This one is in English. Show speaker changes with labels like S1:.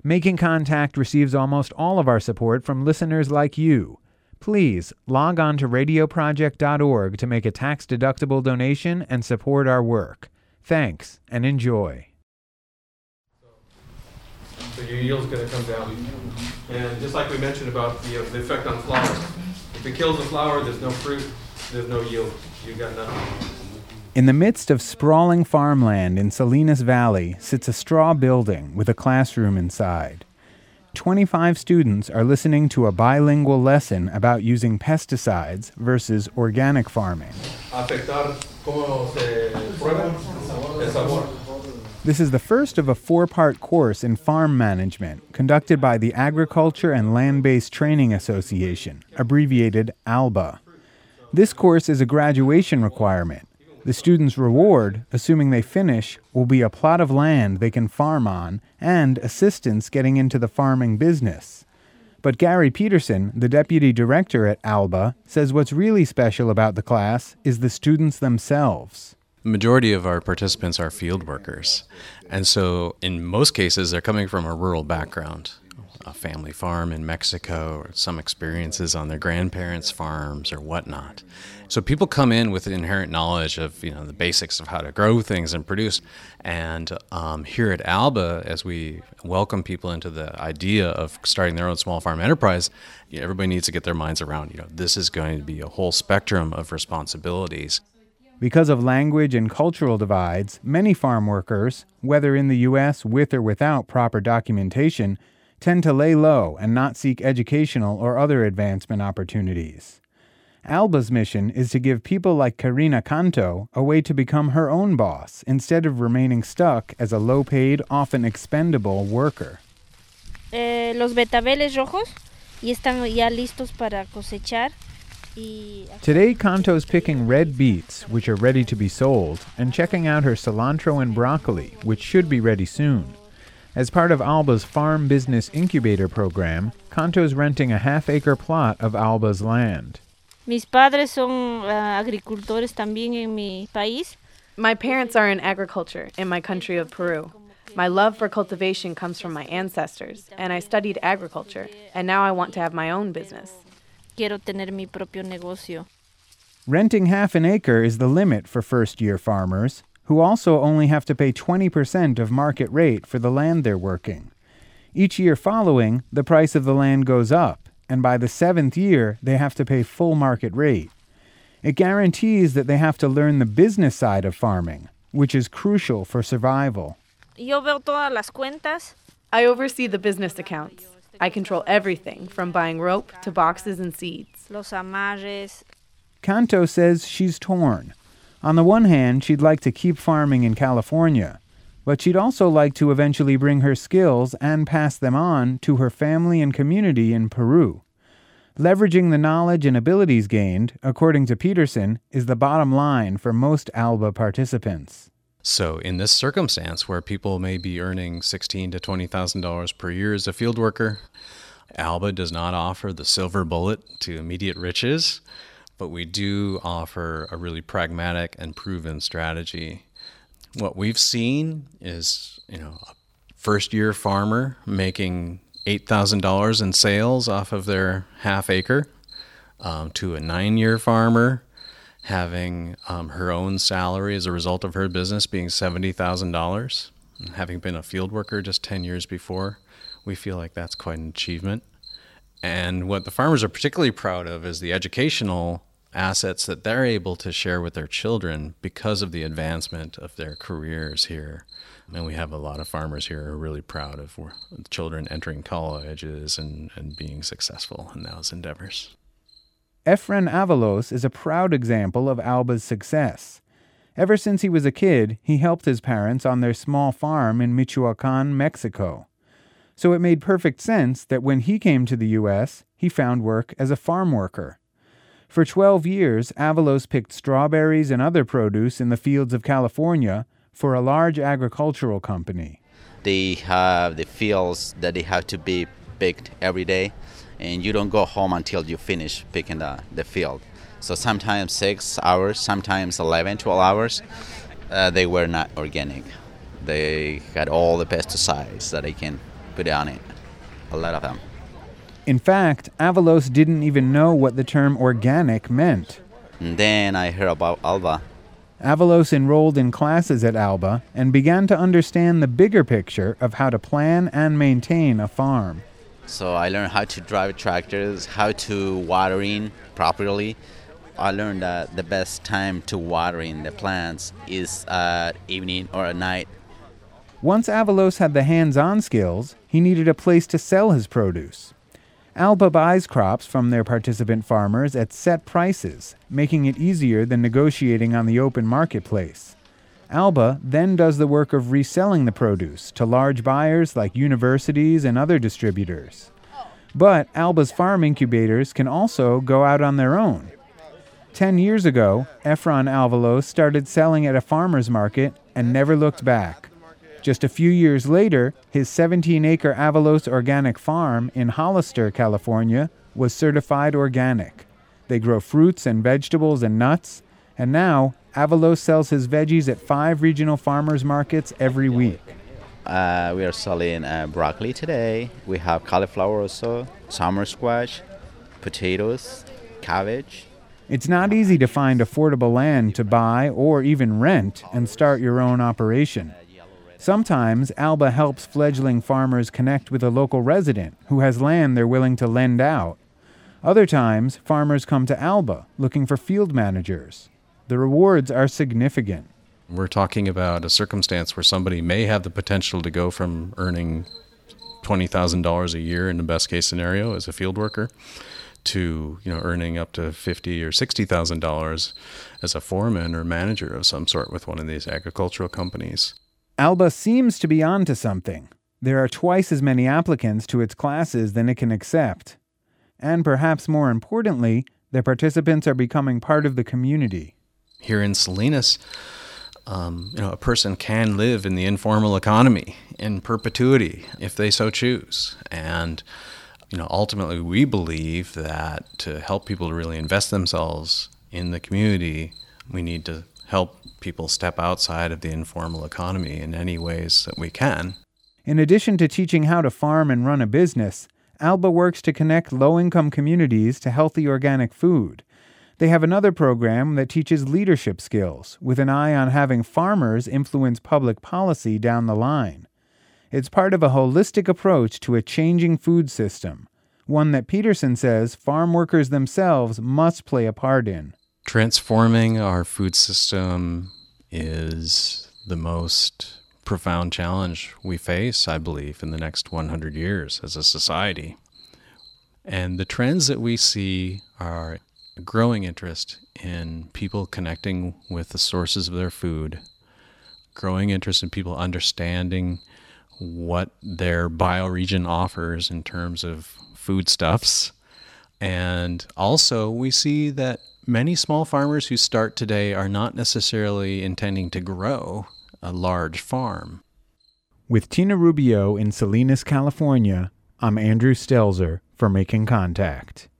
S1: Making Contact receives almost all of our support from listeners like you. Please log on to radioproject.org to make a tax-deductible donation and support our work. Thanks, and enjoy.
S2: So your yield's going to come down. And just like we mentioned about the effect on flowers, if it kills the flower, there's no fruit, there's no yield. You've got nothing.
S1: In the midst of sprawling farmland in Salinas Valley sits a straw building with a classroom inside. 25 students are listening to a bilingual lesson about using pesticides versus organic farming. This is the first of a 4-part course in farm management conducted by the Agriculture and Land-Based Training Association, abbreviated ALBA. This course is a graduation requirement. The students' reward, assuming they finish, will be a plot of land they can farm on and assistance getting into the farming business. But Gary Peterson, the deputy director at ALBA, says what's really special about the class is the students themselves.
S3: The majority of our participants are field workers, and so in most cases they're coming from a rural background. A family farm in Mexico, or some experiences on their grandparents' farms or whatnot. So people come in with inherent knowledge of, the basics of how to grow things and produce. And here at ALBA, as we welcome people into the idea of starting their own small farm enterprise, everybody needs to get their minds around, this is going to be a whole spectrum of responsibilities.
S1: Because of language and cultural divides, many farm workers, whether in the U.S. with or without proper documentation, tend to lay low and not seek educational or other advancement opportunities. ALBA's mission is to give people like Karina Canto a way to become her own boss instead of remaining stuck as a low-paid, often expendable worker.
S4: Los betabeles rojos y están ya listos para cosechar.
S1: Today, Canto's picking red beets, which are ready to be sold, and checking out her cilantro and broccoli, which should be ready soon. As part of ALBA's Farm Business Incubator program, Canto's renting a half-acre plot of ALBA's land.
S4: Mis padres son agricultores también en mi país.
S5: My parents are in agriculture in my country of Peru. My love for cultivation comes from my ancestors, and I studied agriculture, and now I want to have my own business.
S4: Quiero tener mi propio negocio.
S1: Renting half an acre is the limit for first-year farmers, who also only have to pay 20% of market rate for the land they're working. Each year following, the price of the land goes up, and by the 7th year, they have to pay full market rate. It guarantees that they have to learn the business side of farming, which is crucial for survival.
S4: Yo veo todas las cuentas.
S5: I oversee the business accounts. I control everything from buying rope to boxes and seeds.
S4: Los amarres.
S1: Canto says she's torn. On the one hand, she'd like to keep farming in California, but she'd also like to eventually bring her skills and pass them on to her family and community in Peru. Leveraging the knowledge and abilities gained, according to Peterson, is the bottom line for most ALBA participants.
S3: So in this circumstance where people may be earning $16,000 to $20,000 per year as a field worker, ALBA does not offer the silver bullet to immediate riches, but we do offer a really pragmatic and proven strategy. What we've seen is, a first-year farmer making $8,000 in sales off of their half acre, to a 9-year farmer having her own salary as a result of her business being $70,000. Having been a field worker just 10 years before, we feel like that's quite an achievement. And what the farmers are particularly proud of is the educational assets that they're able to share with their children because of the advancement of their careers here. And we have a lot of farmers here who are really proud of children entering colleges and being successful in those endeavors.
S1: Efren Avalos is a proud example of ALBA's success. Ever since he was a kid, he helped his parents on their small farm in Michoacan, Mexico. So it made perfect sense that when he came to the U.S., he found work as a farm worker. For 12 years, Avalos picked strawberries and other produce in the fields of California for a large agricultural company.
S6: They have the fields that they have to be picked every day, and you don't go home until you finish picking the field. So sometimes 6 hours, sometimes 11, 12 hours, they were not organic. They had all the pesticides that they can put on it. A lot of them.
S1: In fact, Avalos didn't even know what the term organic meant.
S6: And then I heard about Alba.
S1: Avalos enrolled in classes at Alba and began to understand the bigger picture of how to plan and maintain a farm.
S6: So I learned how to drive tractors, how to watering properly. I learned that the best time to watering the plants is at evening or at night.
S1: Once Avalos had the hands-on skills, he needed a place to sell his produce. Alba buys crops from their participant farmers at set prices, making it easier than negotiating on the open marketplace. Alba then does the work of reselling the produce to large buyers like universities and other distributors. But Alba's farm incubators can also go out on their own. 10 years ago, Efron Avalos started selling at a farmer's market and never looked back. Just a few years later, his 17-acre Avalos Organic Farm in Hollister, California, was certified organic. They grow fruits and vegetables and nuts, and now Avalos sells his veggies at 5 regional farmers markets every week.
S6: We are selling broccoli today. We have cauliflower also, summer squash, potatoes, cabbage.
S1: It's not easy to find affordable land to buy or even rent and start your own operation. Sometimes Alba helps fledgling farmers connect with a local resident who has land they're willing to lend out. Other times, farmers come to Alba looking for field managers. The rewards are significant.
S3: We're talking about a circumstance where somebody may have the potential to go from earning $20,000 a year in the best case scenario as a field worker to earning up to $50,000 or $60,000 as a foreman or manager of some sort with one of these agricultural companies.
S1: Alba seems to be onto something. There are twice as many applicants to its classes than it can accept. And perhaps more importantly, their participants are becoming part of the community.
S3: Here in Salinas, a person can live in the informal economy in perpetuity if they so choose. And ultimately, we believe that to help people to really invest themselves in the community, we need to help people step outside of the informal economy in any ways that we can.
S1: In addition to teaching how to farm and run a business, Alba works to connect low-income communities to healthy organic food. They have another program that teaches leadership skills, with an eye on having farmers influence public policy down the line. It's part of a holistic approach to a changing food system, one that Peterson says farm workers themselves must play a part in.
S3: Transforming our food system is the most profound challenge we face, I believe, in the next 100 years as a society. And the trends that we see are a growing interest in people connecting with the sources of their food, growing interest in people understanding what their bioregion offers in terms of foodstuffs. And also we see that many small farmers who start today are not necessarily intending to grow a large farm.
S1: With Tina Rubio in Salinas, California, I'm Andrew Stelzer for Making Contact.